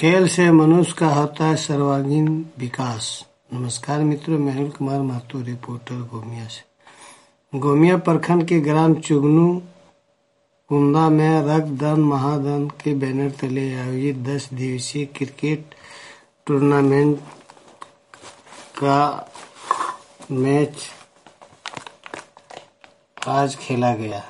खेल से मनुष्य का होता है सर्वांगीण विकास। नमस्कार मित्रों, मेहुल कुमार महतो, रिपोर्टर गोमिया से। गोमिया प्रखंड के ग्राम चुगनू कुंदा में रक्तदान महादान के बैनर तले आयोजित 10 दिवसीय क्रिकेट टूर्नामेंट का मैच आज खेला गया,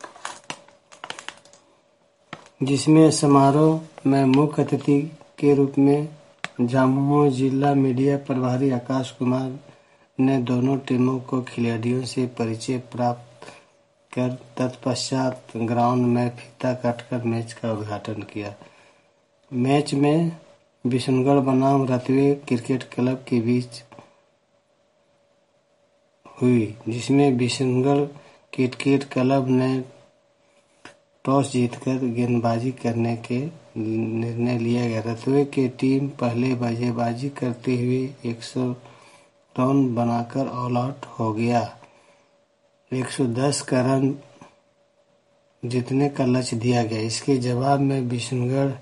जिसमें समारोह में मुख्य अतिथि के रूप में झामुमो जिला मीडिया प्रभारी आकाश कुमार ने दोनों टीमों को खिलाड़ियों से परिचय प्राप्त कर तत्पश्चात ग्राउंड में फीता काटकर मैच का उद्घाटन किया। मैच में बिशनगढ़ बनाम रतवे क्रिकेट क्लब के बीच हुई, जिसमें बिशनगढ़ क्रिकेट क्लब ने टॉस जीतकर गेंदबाजी करने के निर्णय लिया गया। रतवे की टीम पहले बल्लेबाजी करते हुए 100 रन बनाकर ऑल आउट हो गया। 110 का रन जीतने का लक्ष्य दिया गया। इसके जवाब में बिशनगढ़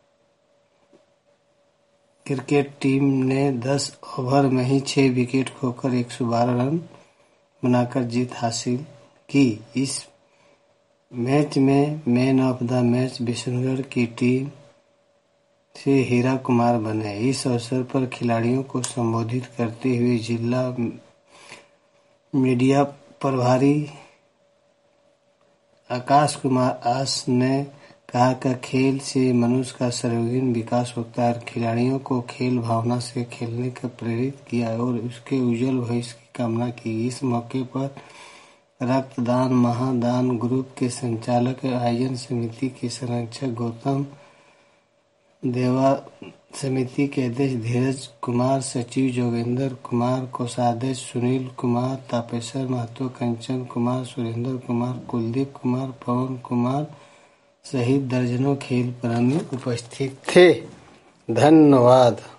क्रिकेट टीम ने 10 ओवर में ही 6 विकेट खोकर 112 रन बनाकर जीत हासिल की। इस मैच में man of the match Bishangarh की टीम से हीरा कुमार बने। इस अवसर पर खिलाड़ियों को संबोधित करते हुए जिला मीडिया प्रभारी आकाश कुमार आस ने कहा कि खेल से मनुष्य का सर्वांगीण विकास होता है। खिलाड़ियों को खेल भावना से खेलने का प्रेरित किया और उसके उज्जवल भविष्य की कामना की। इस मौके पर रक्तदान महादान ग्रुप के संचालक आयोजन समिति के संरक्षक गौतम देवा, समिति के अध्यक्ष धीरज कुमार, सचिव जोगेंद्र कुमार, कोषाध्यक्ष सुनील कुमार, तापेश्वर महतो, कंचन कुमार, सुरेंद्र कुमार, कुलदीप कुमार, पवन कुमार सहित दर्जनों खेल प्रेमी उपस्थित थे। धन्यवाद।